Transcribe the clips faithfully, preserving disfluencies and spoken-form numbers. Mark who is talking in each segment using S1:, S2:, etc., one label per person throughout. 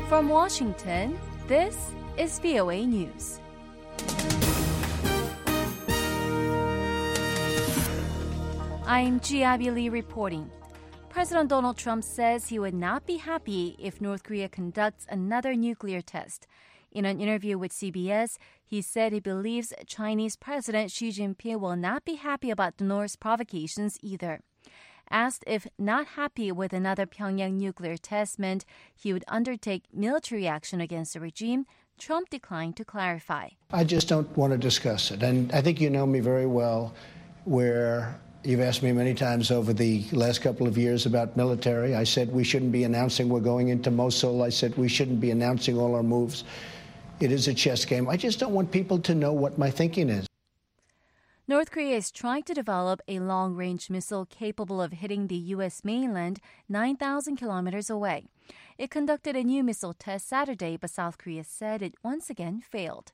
S1: From Washington, this is V O A News. I'm Ji-Abby Lee reporting. President Donald Trump says he would not be happy if North Korea conducts another nuclear test. In an interview with C B S, he said he believes Chinese President Xi Jinping will not be happy about the North's provocations either. Asked if not happy with another Pyongyang nuclear test meant he would undertake military action against the regime, Trump declined to clarify.
S2: I just don't want to discuss it. And I think you know me very well, where you've asked me many times over the last couple of years about military. I said we shouldn't be announcing we're going into Mosul. I said we shouldn't be announcing all our moves. It is a chess game. I just don't want people to know what my thinking is.
S1: North Korea is trying to develop a long-range missile capable of hitting the U S mainland nine thousand kilometers away. It conducted a new missile test Saturday, but South Korea said it once again failed.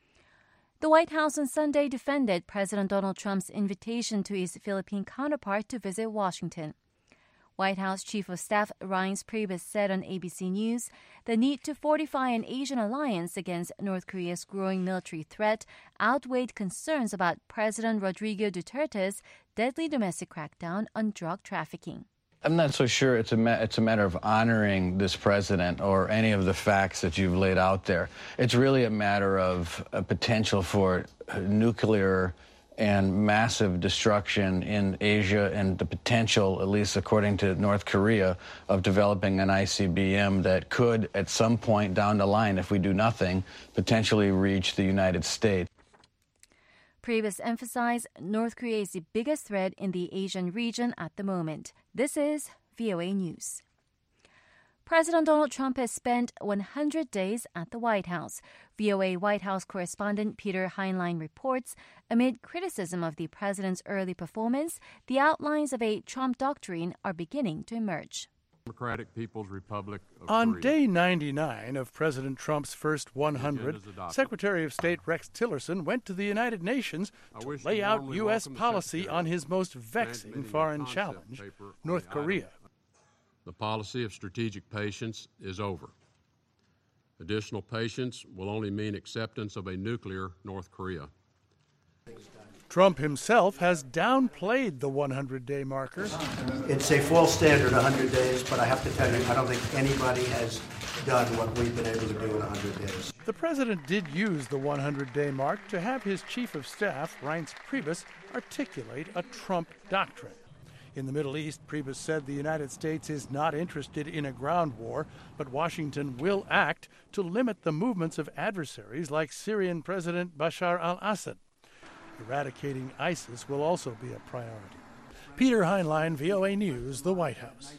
S1: The White House on Sunday defended President Donald Trump's invitation to his Philippine counterpart to visit Washington. White House Chief of Staff Reince Priebus said on A B C News the need to fortify an Asian alliance against North Korea's growing military threat outweighed concerns about President Rodrigo Duterte's deadly domestic crackdown on drug trafficking.
S3: I'm not so sure it's a ma- it's a matter of honoring this president or any of the facts that you've laid out there. It's really a matter of a potential for nuclear and massive destruction in Asia and the potential, at least according to North Korea, of developing an I C B M that could, at some point down the line, if we do nothing, potentially reach the United States.
S1: Priebus emphasized North Korea is the biggest threat in the Asian region at the moment. This is V O A News. President Donald Trump has spent one hundred days at the White House. V O A White House correspondent Peter Heinlein reports, amid criticism of the president's early performance, the outlines of a Trump doctrine are beginning to emerge.
S4: Democratic People's Republic of
S5: On
S4: Korea.
S5: day ninety-nine of President Trump's first one hundred, Secretary of State Rex Tillerson went to the United Nations to lay out U S policy on his most vexing foreign challenge, North Korea.
S4: The policy of strategic patience is over. Additional patience will only mean acceptance of a nuclear North Korea.
S5: Trump himself has downplayed the one hundred day marker.
S2: It's a false standard, one hundred days, but I have to tell you, I don't think anybody has done what we've been able to do in one hundred days.
S5: The president did use the one hundred day mark to have his chief of staff, Reince Priebus, articulate a Trump doctrine. In the Middle East, Priebus said the United States is not interested in a ground war, but Washington will act to limit the movements of adversaries like Syrian President Bashar al-Assad. Eradicating ISIS will also be a priority. Peter Heinlein, V O A News, the White House.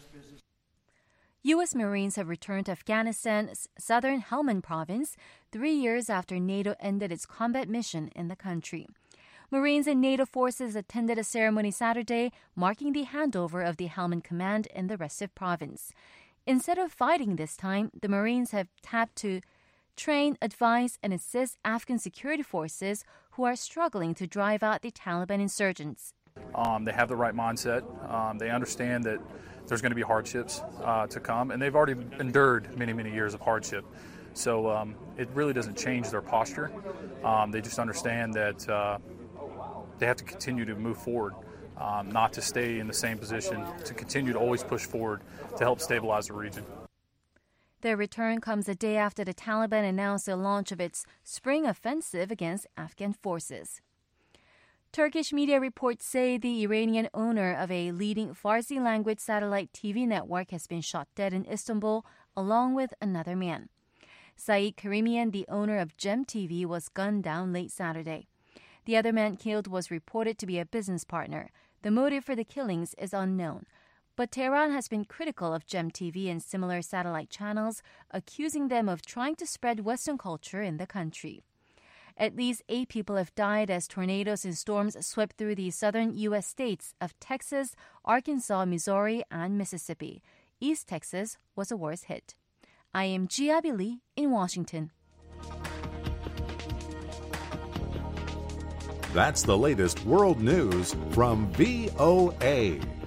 S1: U S Marines have returned to Afghanistan's southern Helmand province three years after NATO ended its combat mission in the country. Marines and NATO forces attended a ceremony Saturday marking the handover of the Helmand Command in the restive province. Instead of fighting this time, the Marines have tapped to train, advise, and assist Afghan security forces who are struggling to drive out the Taliban insurgents.
S6: Um, they have the right mindset. Um, they understand that there's going to be hardships uh, to come, and they've already endured many, many years of hardship. So um, it really doesn't change their posture. Um, they just understand that uh, they have to continue to move forward, um, not to stay in the same position, to continue to always push forward to help stabilize the region.
S1: Their return comes a day after the Taliban announced the launch of its spring offensive against Afghan forces. Turkish media reports say the Iranian owner of a leading Farsi-language satellite T V network has been shot dead in Istanbul, along with another man. Saeed Karimian, the owner of Gem T V, was gunned down late Saturday. The other man killed was reported to be a business partner. The motive for the killings is unknown. But Tehran has been critical of Gem T V and similar satellite channels, accusing them of trying to spread Western culture in the country. At least eight people have died as tornadoes and storms swept through the southern U S states of Texas, Arkansas, Missouri, and Mississippi. East Texas was the worst hit. I am Ji-Abby Lee in Washington.
S7: That's the latest world news from V O A.